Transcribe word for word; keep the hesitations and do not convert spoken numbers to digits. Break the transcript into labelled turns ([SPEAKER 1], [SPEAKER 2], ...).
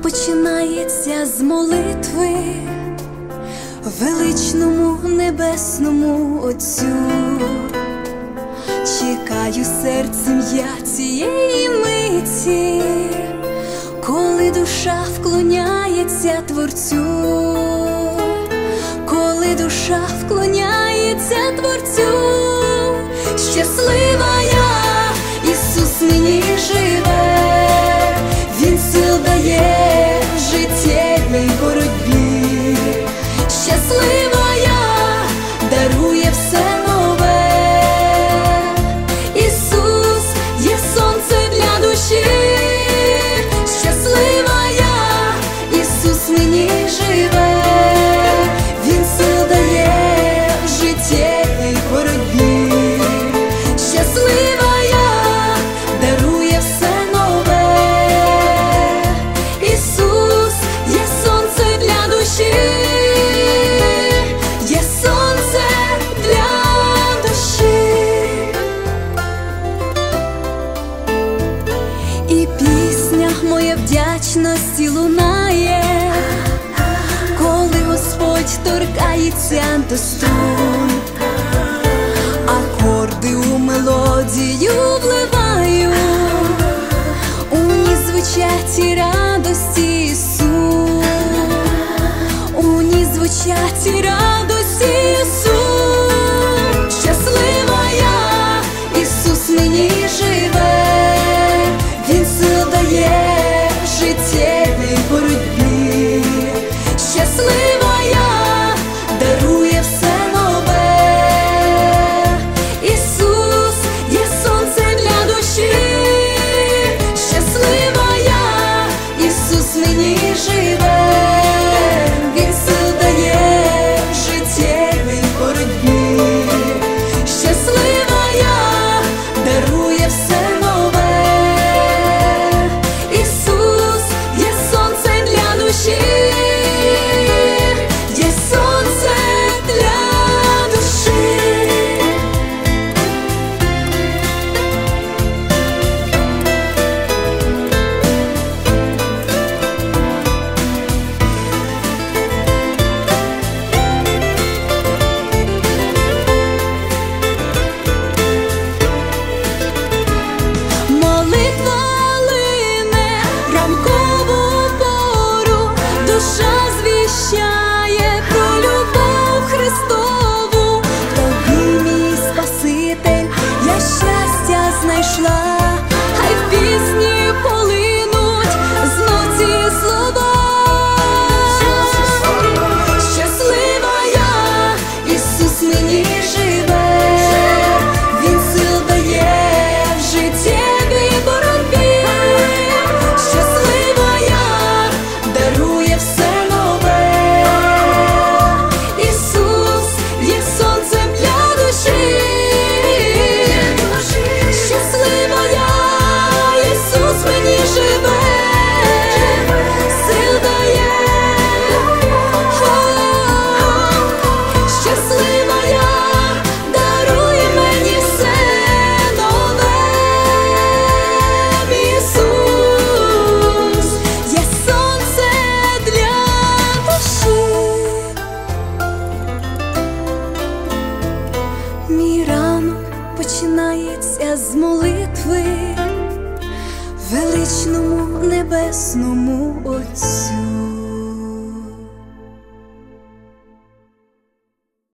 [SPEAKER 1] починається з молитви величному небесному Отцю. Чекаю серцем я цієї миті, коли душа вклоняється Творцю, коли душа вклоняється Творцю. Щаслива я, Ісус мені живе, Він сил дає в життєвій боротьбі. Щаслива я, дарує все нове, Ісус є сонце для душі. Щаслива я, Ісус мені живе, Він сил дає в життєвій боротьбі. Щаслива я, дарує все нове, Ісус є сонце для душі, є сонце для душі. І пісня моя вдячності лунає, коли Господь торкається до струн. Акорди у мелодію вливаю, у ній звучать і радості Ісус, у ній звучать і радості Ісус. Щаслива я, Ісус мені живе, Він сил дає в життєвій боротьбі. Щаслива я, дарує все нове, Ісус є сонце для душі. Щаслива я, Ісус мені живе, Він сил дає в життєвій боротьбі. Щаслива я, дарує все нове, Ісус є сонце для душі, є сонце для душі. Молитва лине ранкову пору, душа звіщає про любов Христову. В тобі, мій Спаситель, я щастя знайшла, хай в пісні полинуть знов ці слова. Щаслива я, Ісус мені живе, Він сил дає в життєвій боротьбі. Щаслива я, дарує все нове, Ісус є сонцем для душі. Щаслива я, Ісус мені живе, сил дає. Щаслива я, дарує мені все нове, Ісус є сонце для душі. Мій ранок починається з молитви величному небесному Отцю.